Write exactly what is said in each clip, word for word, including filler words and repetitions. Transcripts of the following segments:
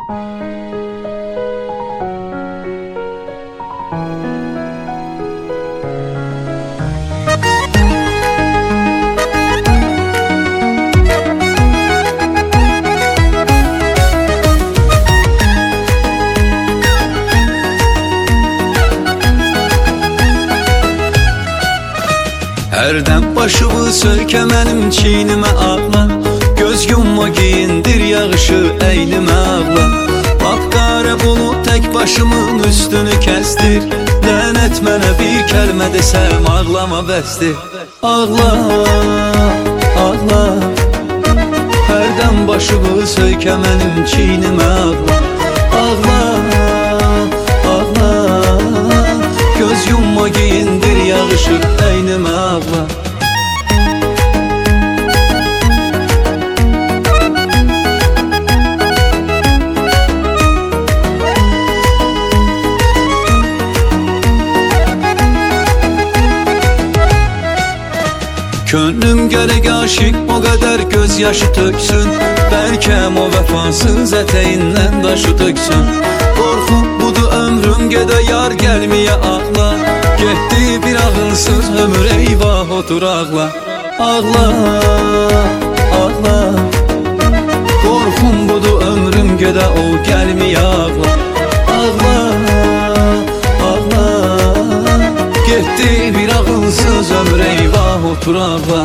Hərdən başımı söykə mənim çiynimə ağla, göz yumma giyindir yağışı əynimə ağla. Qapqara bulut tək başımın üstünü kəsdir, lənət mənə bir kəlmə desəm ağlama bəsdir. Ağla, ağla, hərdən başımı söykə mənim çiynimə ağla. Ağla, ağla, göz yumma giyindir yağışı əynimə ağla. Könlüm gərək aşık o qədər göz yaşı töksün, bəlkəm o vəfasız ətəyindən daşı töksün. Qorxub budur ömrüm gedə yar gəlməyə ağla, getdi bir ağılsız ömür eyvah otur ağla. Ağla, ağla, qorxum budur ömrüm gedə o gəlməyə ağla. Ağla, ağla, getdi bir ağılsız ömür eyvah otur ağla.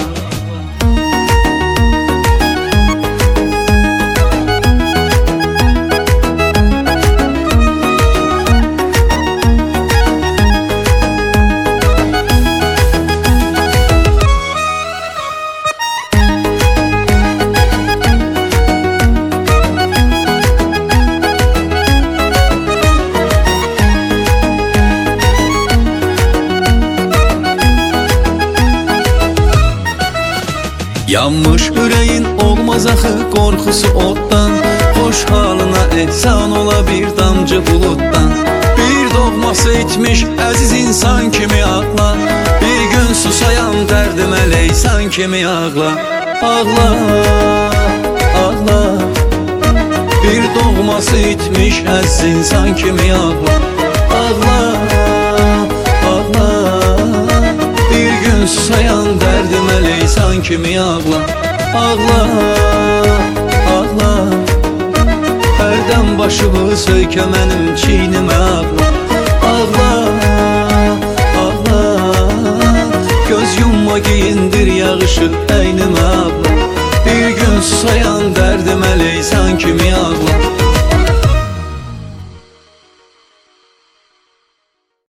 Yanmış ürəyin olmaz axı qorxusu oddan, xoş halına ehsan ola bir damcı bulutdan. Bir doğması itmiş əziz insan kimi ağla, bir gün susayan dərdimə leysan kimi ağla. Ağla, ağla, bir doğması itmiş əziz insan kimi ağla. Ağla, ağla, bir gün susayan dərdimə leysan kimi ağla. Ağla, ağla, hərdən başımı söykə mənim çiynimə ağla. Ağla, ağla, göz yumma giyindir yağışı əynimə ağla. Bir gün susayan dərdimə leysan kimi ağla.